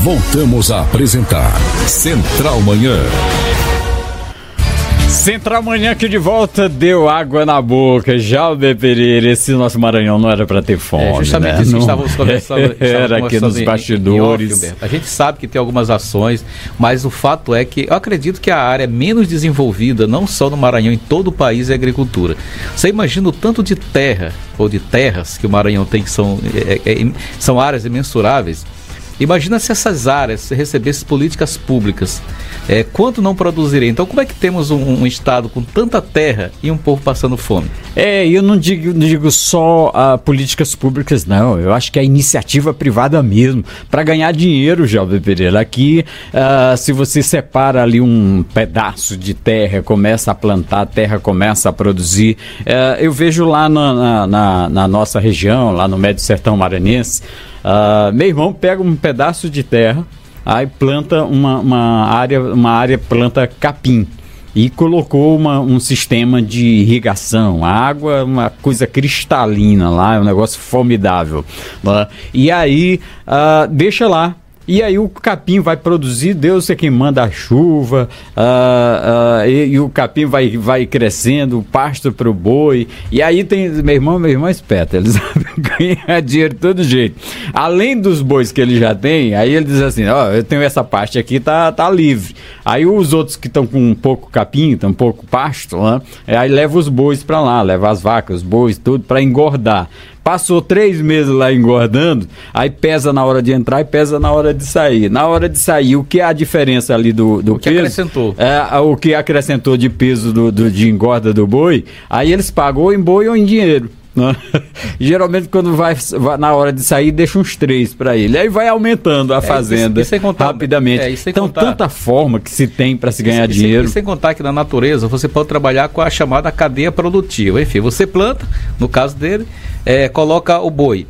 Voltamos a apresentar Central Manhã. Central Manhã aqui de volta, deu água na boca. Jalber Pereira, esse nosso Maranhão não era para ter fome, justamente né? Isso que estávamos conversando. Era aqui nos bastidores. Em off, a gente sabe que tem algumas ações, mas o fato é que eu acredito que a área menos desenvolvida, não só no Maranhão, em todo o país, é a agricultura. Você imagina o tanto de terra, ou de terras que o Maranhão tem, que são áreas imensuráveis. Imagina se essas áreas recebessem políticas públicas, quanto não produziria? Então, como é que temos um estado com tanta terra e um povo passando fome? Eu não digo só políticas públicas, não. Eu acho que é a iniciativa privada mesmo, para ganhar dinheiro, Jalber Pereira. Aqui, se você separa ali um pedaço de terra, começa a plantar, a terra começa a produzir. Eu vejo lá na nossa região, lá no Médio Sertão Maranhense, meu irmão pega um pedaço de terra, aí planta uma área planta capim e colocou um sistema de irrigação, a água, uma coisa cristalina lá, é um negócio formidável, né? E aí deixa lá. E aí o capim vai produzir, Deus é quem manda a chuva, e o capim vai crescendo, o pasto para o boi. E aí tem, meu irmão é esperto, ele sabe ganhar dinheiro de todo jeito. Além dos bois que ele já tem, aí ele diz assim, eu tenho essa parte aqui, tá livre. Aí os outros que estão com um pouco capim, um pouco pasto, né? Aí leva os bois para lá, leva as vacas, os bois, tudo para engordar. Passou 3 meses lá engordando, aí pesa na hora de entrar e pesa na hora de sair. Na hora de sair, o que é a diferença ali do peso? O que acrescentou? O que acrescentou de peso de engorda do boi, aí eles pagam ou em boi ou em dinheiro. Geralmente quando vai na hora de sair deixa uns 3 para ele, aí vai aumentando a fazenda rapidamente. Então tanta forma que se tem para se ganhar dinheiro. E sem contar que na natureza você pode trabalhar com a chamada cadeia produtiva. Enfim, você planta, no caso dele, coloca o boi.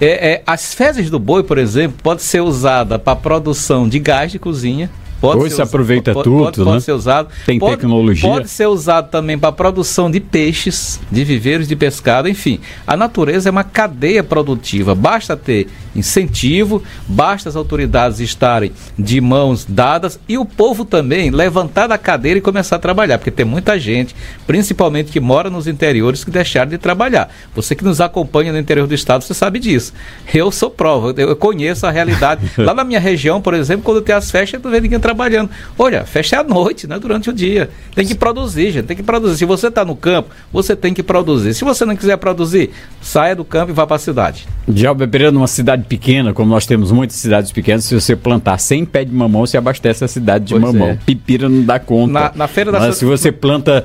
As fezes do boi, por exemplo, pode ser usada para produção de gás de cozinha. Hoje se aproveita tudo, pode ser usado. Tem tecnologia. Pode ser usado também para a produção de peixes, de viveiros de pescado, enfim. A natureza é uma cadeia produtiva. Basta ter incentivo, basta as autoridades estarem de mãos dadas e o povo também levantar da cadeira e começar a trabalhar, porque tem muita gente, principalmente que mora nos interiores, que deixaram de trabalhar. Você que nos acompanha no interior do estado, você sabe disso. Eu sou prova, eu conheço a realidade. Lá na minha região, por exemplo, quando tem as festas, não vê ninguém trabalhando. Olha, festa é à noite, não é durante o dia. Tem que produzir, gente, tem que produzir. Se você está no campo, você tem que produzir. Se você não quiser produzir, saia do campo e vá para a cidade. Jalber Pereira, numa cidade pequena, como nós temos muitas cidades pequenas, se você plantar 100 pés de mamão, você abastece a cidade de mamão. Pipira não dá conta. Na feira da Se você planta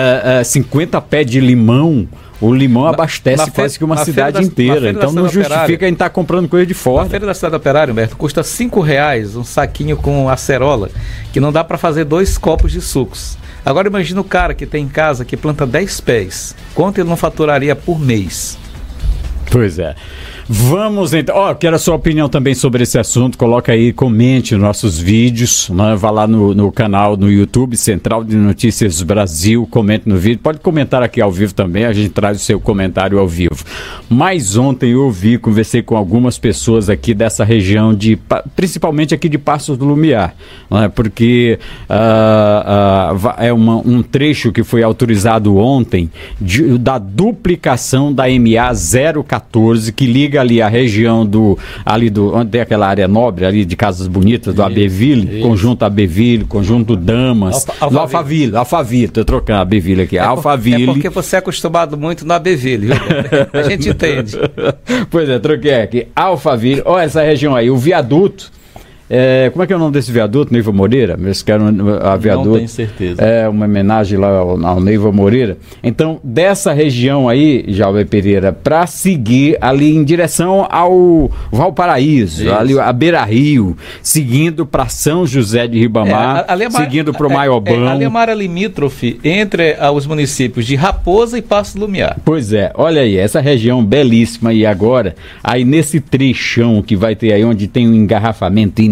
50 pés de limão, o limão abastece quase que uma cidade inteira. Então não justifica em estar comprando coisa de fora. Na feira da cidade operária, Humberto, custa R$5 um saquinho com acerola, que não dá para fazer 2 copos de sucos. Agora imagina o cara que tem em casa, que planta 10 pés. Quanto ele não faturaria por mês? Pois é. Vamos então, quero a sua opinião também sobre esse assunto, coloca aí, comente nos nossos vídeos, né? Vá lá no canal no YouTube, Central de Notícias Brasil, comente no vídeo, pode comentar aqui ao vivo também, a gente traz o seu comentário ao vivo. Mas ontem eu conversei com algumas pessoas aqui dessa região, principalmente aqui de Passos do Lumiar, né? Porque é um trecho que foi autorizado ontem da duplicação da MA 014, que liga ali a região onde tem aquela área nobre ali de Casas Bonitas, do Abbeville, conjunto Abbeville, conjunto Damas, do Alphaville, tô trocando Abbeville aqui, Alphaville. É porque você é acostumado muito no Abbeville, viu? A gente entende. Pois é, troquei aqui, Alphaville, essa região aí, o viaduto. Como é que é o nome desse viaduto? Neiva Moreira? Viaduto. Não tenho certeza. É uma homenagem lá ao Neiva Moreira. Então, dessa região aí, Jalber Pereira, para seguir ali em direção ao Valparaíso, ali a Beira Rio, seguindo para São José de Ribamar, seguindo para o Maiobão. Ali é uma área limítrofe entre os municípios de Raposa e Passos do Lumiar. Pois é, olha aí, essa região belíssima. E agora, aí nesse trechão que vai ter aí, onde tem um engarrafamento enorme,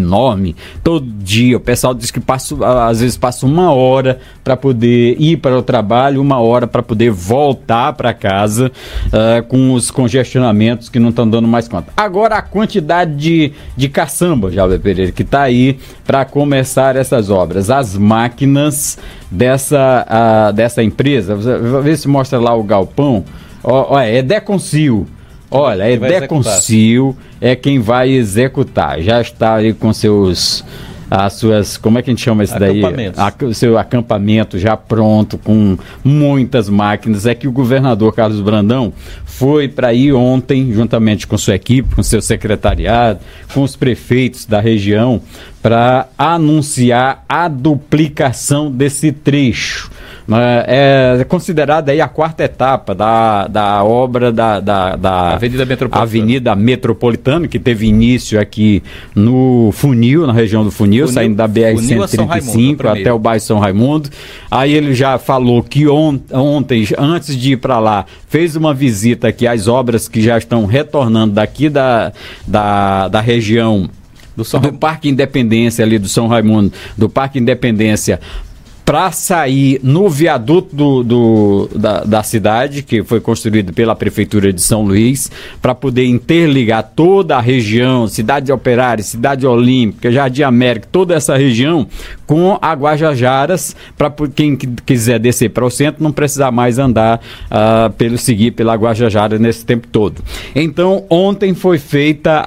enorme, todo dia. O pessoal diz que às vezes passa 1 hora para poder ir para o trabalho, 1 hora para poder voltar para casa, com os congestionamentos que não estão dando mais conta. Agora, a quantidade de caçamba, Jalber Pereira, que está aí para começar essas obras. As máquinas dessa empresa, vê se mostra lá o galpão. É Deconcil. Olha, é Deconcil, é quem vai executar. Já está aí com as suas, como é que a gente chama isso daí? O seu acampamento já pronto, com muitas máquinas. É que o governador Carlos Brandão foi para aí ontem, juntamente com sua equipe, com seu secretariado, com os prefeitos da região, para anunciar a duplicação desse trecho. É considerada aí a 4ª etapa da obra da Avenida Metropolitana, que teve início aqui no Funil, na região do Funil, saindo da BR-135 até o bairro São Raimundo. Aí ele já falou que ontem, antes de ir para lá, fez uma visita aqui às obras que já estão retornando daqui da região do Parque Independência, ali do São Raimundo, do Parque Independência, para sair no viaduto da cidade, que foi construído pela Prefeitura de São Luís, para poder interligar toda a região, Cidade Operária, Cidade Olímpica, Jardim América, toda essa região, com a Guajajaras, para quem quiser descer para o centro não precisar mais andar seguir pela Guajajara nesse tempo todo. Então, ontem foi feita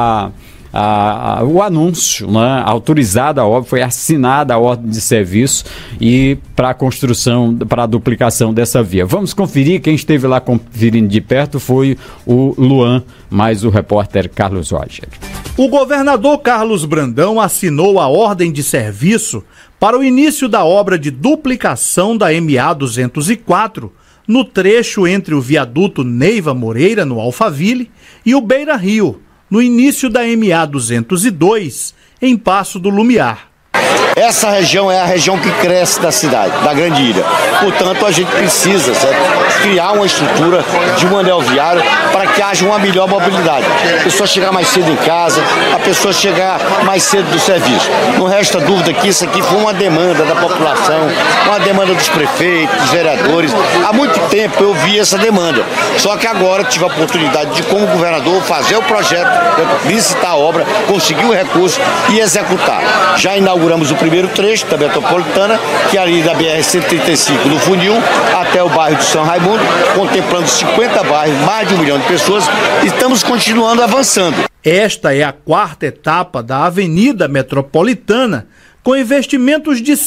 o anúncio, né? Autorizada a obra, foi assinada a ordem de serviço e para a construção, para a duplicação dessa via. Vamos conferir, quem esteve lá conferindo de perto foi o Luan, mais o repórter Carlos Roger. O governador Carlos Brandão assinou a ordem de serviço para o início da obra de duplicação da MA 204 no trecho entre o viaduto Neiva Moreira, no Alphaville, e o Beira Rio, no início da MA 202, em Passo do Lumiar. Essa região é a região que cresce da cidade, da Grande Ilha. Portanto, a gente precisa criar uma estrutura de um anel viário para que haja uma melhor mobilidade. A pessoa chegar mais cedo em casa, a pessoa chegar mais cedo do serviço. Não resta dúvida que isso aqui foi uma demanda da população, uma demanda dos prefeitos, dos vereadores. Há muito tempo eu vi essa demanda. Só que agora tive a oportunidade de, como governador, fazer o projeto, visitar a obra, conseguir o recurso e executar. Já inauguramos o primeiro trecho da Metropolitana, que é ali da BR-135 do Funil até o bairro de São Raimundo, contemplando 50 bairros, mais de 1 milhão de pessoas, e estamos continuando avançando. Esta é a 4ª etapa da Avenida Metropolitana, com investimentos de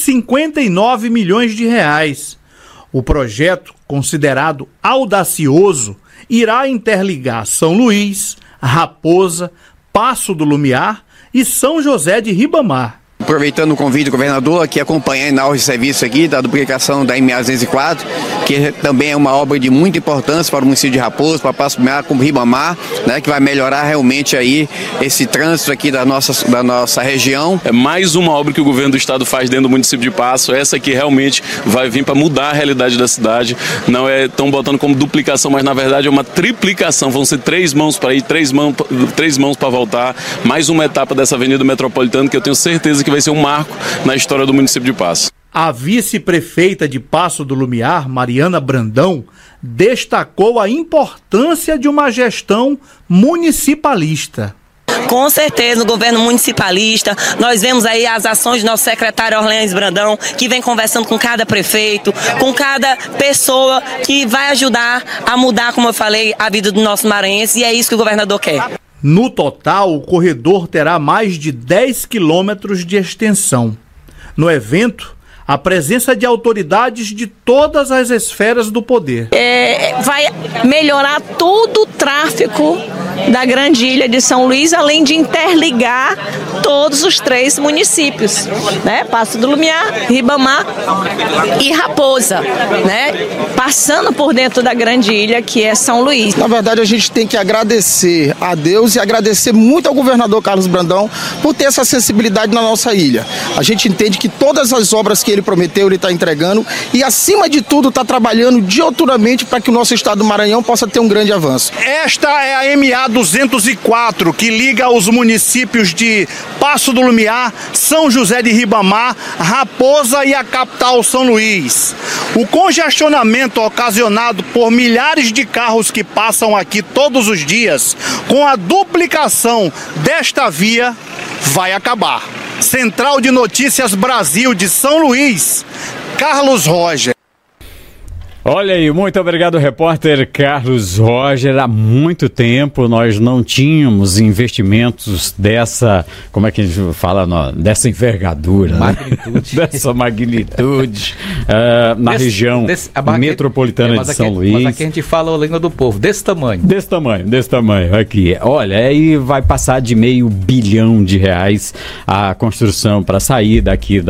59 milhões de reais. O projeto, considerado audacioso, irá interligar São Luís, Raposa, Passo do Lumiar e São José de Ribamar. Aproveitando o convite do governador, aqui acompanhando a ordem de serviço aqui da duplicação da MA 204, que também é uma obra de muita importância para o município de Raposo, para Passo do Lumiar, como Ribamar, né, que vai melhorar realmente aí esse trânsito aqui da nossa região. É mais uma obra que o governo do estado faz dentro do município de Passo. Essa aqui realmente vai vir para mudar a realidade da cidade. Não é tão botando como duplicação, mas na verdade é uma triplicação. Vão ser 3 mãos para ir, 3 mãos para voltar. Mais uma etapa dessa Avenida Metropolitana que eu tenho certeza que vai ser um marco na história do município de Passo. A vice-prefeita de Passo do Lumiar, Mariana Brandão, destacou a importância de uma gestão municipalista. Com certeza, no governo municipalista, nós vemos aí as ações do nosso secretário Orleans Brandão, que vem conversando com cada prefeito, com cada pessoa que vai ajudar a mudar, como eu falei, a vida do nosso maranhense, e é isso que o governador quer. No total, o corredor terá mais de 10 quilômetros de extensão. No evento, a presença de autoridades de todas as esferas do poder. Vai melhorar todo o tráfego da Grande Ilha de São Luís, além de interligar todos os 3 municípios, né? Passo do Lumiar, Ribamar e Raposa, né? Passando por dentro da Grande Ilha, que é São Luís. Na verdade, a gente tem que agradecer a Deus e agradecer muito ao governador Carlos Brandão por ter essa sensibilidade na nossa ilha. A gente entende que todas as obras que ele prometeu, ele está entregando e, acima de tudo, está trabalhando diuturnamente para que o nosso estado do Maranhão possa ter um grande avanço. Esta é a MA 204, que liga os municípios de Passo do Lumiar, São José de Ribamar, Raposa e a capital São Luís. O congestionamento ocasionado por milhares de carros que passam aqui todos os dias, com a duplicação desta via, vai acabar. Central de Notícias Brasil de São Luís, Carlos Roger. Olha aí, muito obrigado, repórter Carlos Roger. Há muito tempo nós não tínhamos investimentos dessa, como é que a gente fala, dessa envergadura, magnitude. Né? Dessa magnitude na região metropolitana de São Luís. Mas aqui a gente fala a língua do povo, desse tamanho. Desse tamanho aqui. Olha, aí vai passar de R$500 bilhão a construção para sair daqui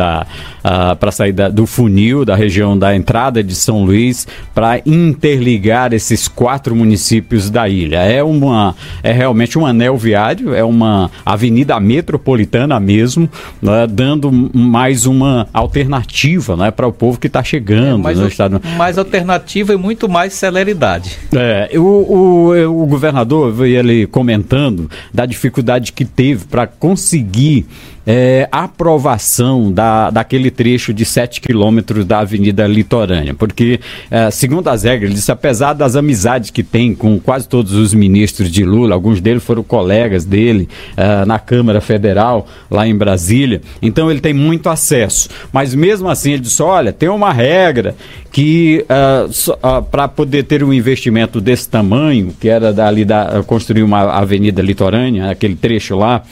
do funil, da região da entrada de São Luís, para interligar esses 4 municípios da ilha. É realmente um anel viário, é uma avenida metropolitana mesmo, né, dando mais uma alternativa, né, para o povo que está chegando. Mais alternativa e muito mais celeridade. O governador, ele comentando da dificuldade que teve para conseguir a aprovação daquele trecho de 7 quilômetros da Avenida Litorânea, porque, segundo as regras, ele disse, apesar das amizades que tem com quase todos os ministros de Lula, alguns deles foram colegas dele na Câmara Federal, lá em Brasília, então ele tem muito acesso, mas mesmo assim ele disse, olha, tem uma regra que para poder ter um investimento desse tamanho, que era construir uma Avenida Litorânea, aquele trecho lá,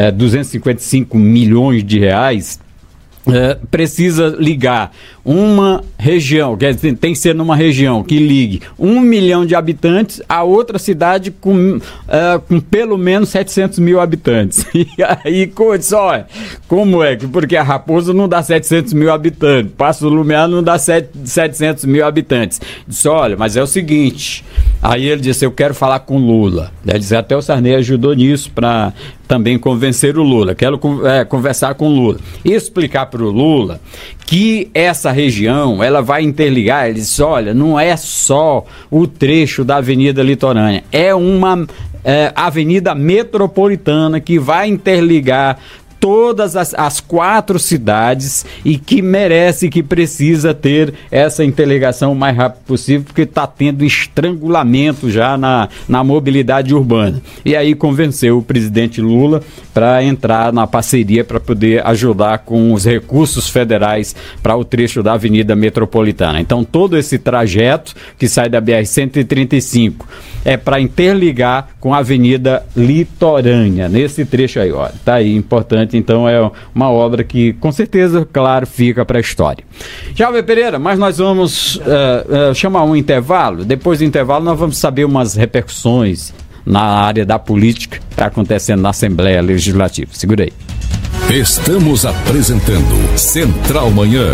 255 milhões de reais, precisa ligar uma região, quer dizer, tem que ser numa região que ligue 1 milhão de habitantes a outra cidade com pelo menos 700 mil habitantes. E aí, olha, como é? Porque a Raposa não dá 700 mil habitantes, Passo do Lumiar não dá 700 mil habitantes. Disse, olha, mas é o seguinte, aí ele disse, eu quero falar com Lula. Ele disse, até o Sarney ajudou nisso para também convencer o Lula, quero conversar com o Lula e explicar para o Lula que essa região, ela vai interligar. Ele disse, olha, não é só o trecho da Avenida Litorânea, é uma avenida metropolitana que vai interligar todas as 4 cidades e que merece, que precisa ter essa interligação o mais rápido possível, porque está tendo estrangulamento já na mobilidade urbana. E aí convenceu o presidente Lula para entrar na parceria para poder ajudar com os recursos federais para o trecho da Avenida Metropolitana. Então todo esse trajeto que sai da BR-135 é para interligar com a Avenida Litorânea, nesse trecho aí, olha, tá aí, importante. Então é uma obra que com certeza, claro, fica para a história. Jalber Pereira, mas nós vamos chamar um intervalo. Depois do intervalo nós vamos saber umas repercussões na área da política que está acontecendo na Assembleia Legislativa. Segura aí. Estamos apresentando Central Manhã.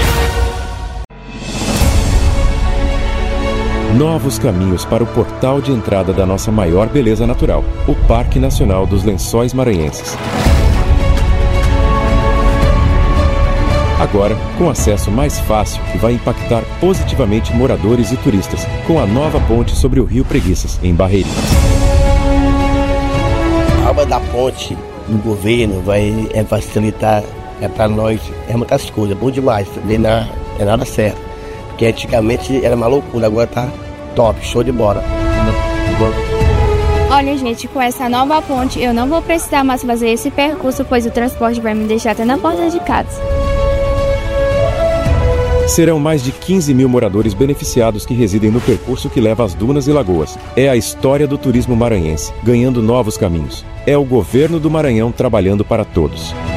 Novos caminhos para o portal de entrada da nossa maior beleza natural, o Parque Nacional dos Lençóis Maranhenses. Agora, com acesso mais fácil que vai impactar positivamente moradores e turistas, com a nova ponte sobre o Rio Preguiças, em Barreirinhas. A obra da ponte do governo vai facilitar para nós, muitas coisas, bom demais, também não é nada certo. Porque antigamente era uma loucura, agora tá top, show de bola. Olha, gente, com essa nova ponte eu não vou precisar mais fazer esse percurso, pois o transporte vai me deixar até na porta de casa. Serão mais de 15 mil moradores beneficiados que residem no percurso que leva às dunas e lagoas. É a história do turismo maranhense, ganhando novos caminhos. É o governo do Maranhão trabalhando para todos.